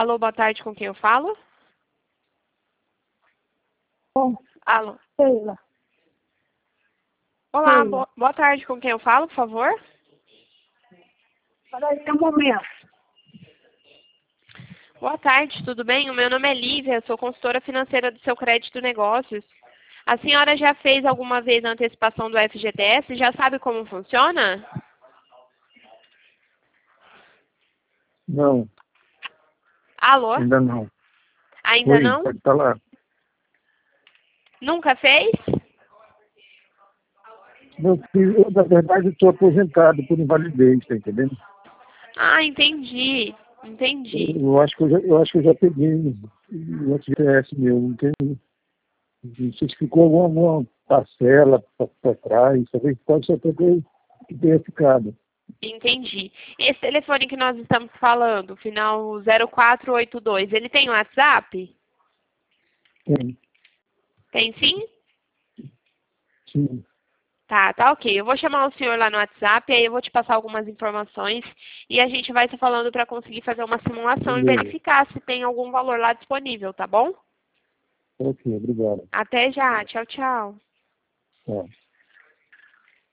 Alô, boa tarde, com quem eu falo? Bom, Alô. Sheila. Olá, Sheila. boa tarde, com quem eu falo, por favor? Peraí, um momento. Boa tarde, tudo bem? O meu nome é Lívia, sou consultora financeira do Seu Crédito Negócios. A senhora já fez alguma vez a antecipação do FGTS? Já sabe como funciona? Não, Alô? ainda não. Ainda Oi, não? pode falar. Nunca fez? Meu filho, eu, na verdade, estou aposentado por invalidez, tá entendendo? Ah, entendi. Entendi. Eu acho que eu já peguei o FGTS meu, não tem. Não sei se ficou alguma parcela para trás, talvez pode ser até que tenha ficado. Entendi. Esse telefone que nós estamos falando, final 0482, ele tem WhatsApp? Tem, Tem sim? sim. Tá ok. Eu vou chamar o senhor lá no WhatsApp, aí eu vou te passar algumas informações e a gente vai estar falando para conseguir fazer uma simulação e Beleza. verificar se tem algum valor lá disponível, tá bom? Ok, obrigado. Até já. Tchau, tchau. Tchau.